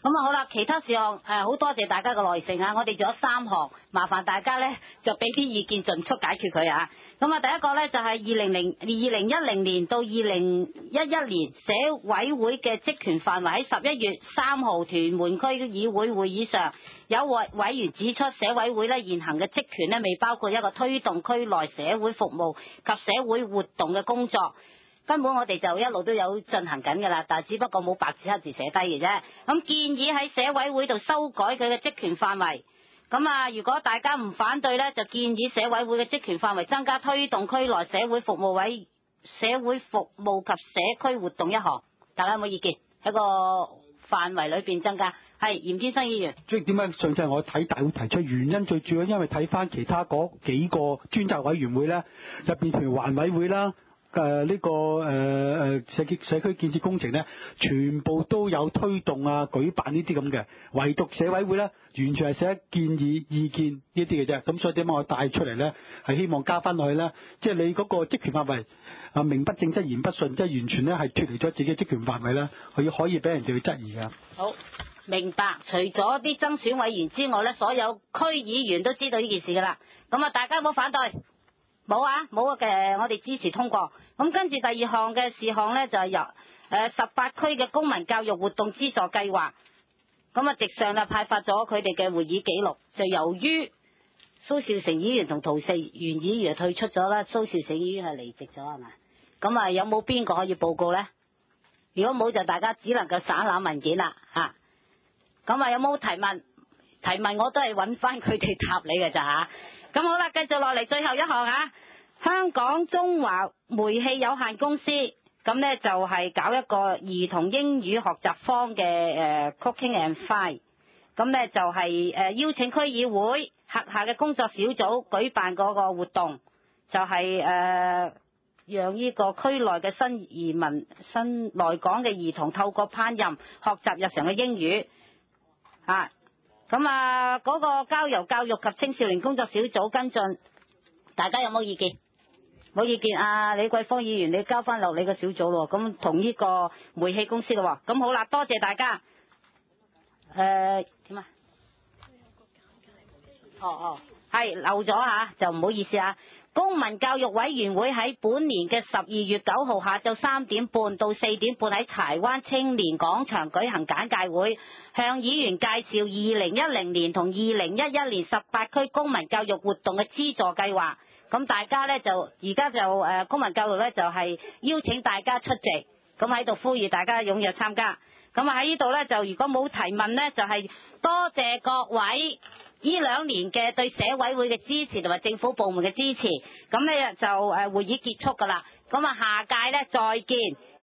咁好啦，其他事項好多謝大家嘅耐性啊！我哋仲有3項，麻煩大家咧就俾啲意見，盡速解決佢啊！咁啊，第一個咧就係2010年到2011年社委會嘅職權範圍喺11月3號屯門區議會會議上，有委員指出，社委會咧現行嘅職權咧未包括一個推動區內社會服務及社會活動嘅工作。根本我哋就一路都有進行緊㗎啦，但係只不過冇白紙黑字寫低嘅啫。咁建議喺社委會度修改佢嘅職權範圍。咁啊，如果大家唔反對呢，就建議社委會嘅職權範圍增加推動區內社會服務及社區活動一項。大家有冇意見？喺個範圍裏邊增加。係嚴天生議員。 即係點解上次我睇大會提出原因，最主要因為睇翻其他嗰幾個專責委員會呢，入邊譬如環委會啦。社區建設工程咧，全部都有推動啊，舉辦呢啲咁嘅，唯獨社委會咧，完全係寫建議、意見呢啲嘅啫。咁所以點解我帶出嚟咧，係希望加翻落去咧，即係你嗰個職權範圍啊，名不正則言不順，即係完全咧係脫離咗自己職權範圍啦，佢可以俾人哋去質疑噶。 好，明白。除咗啲增選委員之外咧，所有區議員都知道呢件事噶啦。咁啊，大家有冇反對？冇啊，冇嘅，我哋支持通過。咁跟住第2項嘅事項呢，就係由18區嘅公民教育活動資助計劃。咁啊，直上就派發咗佢哋嘅會議記錄。就由於蘇兆成議員同陶盛元議員退出咗啦，蘇兆成議員係離席咗係嘛？咁啊，有冇邊個可以報告呢？如果冇就大家只能夠省覽文件啦嚇。咁啊，有冇提問？提問我都係揾翻佢哋答你嘅咋嚇。咁好啦，繼續落嚟最後一項啊！香港中華煤氣有限公司咁呢就係搞一個兒童英語學習坊嘅Cooking and Fine， 咁呢就係邀請區議會轄下嘅工作小組舉辦嗰個活動，就係讓呢個區內嘅新來港嘅兒童透過烹飪學習日常嘅英語啊！咁啊，嗰個交由教育及青少年工作小組跟進，大家有冇意見？冇意見啊，李桂芳議員，你交翻落你個小組咯，咁同呢個煤氣公司咯，咁好啦，多謝大家。點啊？係漏咗吓，就唔好意思啊。公民教育委員會喺本年嘅12月9號下晝3點半到4點半喺柴灣青年廣場舉行簡介會，向議員介紹2010年同2011年18區公民教育活動嘅資助計劃。咁大家呢，就而家就公民教育呢，就係邀請大家出席，咁喺度呼籲大家踴躍參加。咁啊喺呢度呢，就如果冇提問呢，就係多謝各位呢2年嘅對社委會嘅支持同埋政府部門嘅支持。咁呢就會議結束㗎啦。咁啊下屆呢，再見。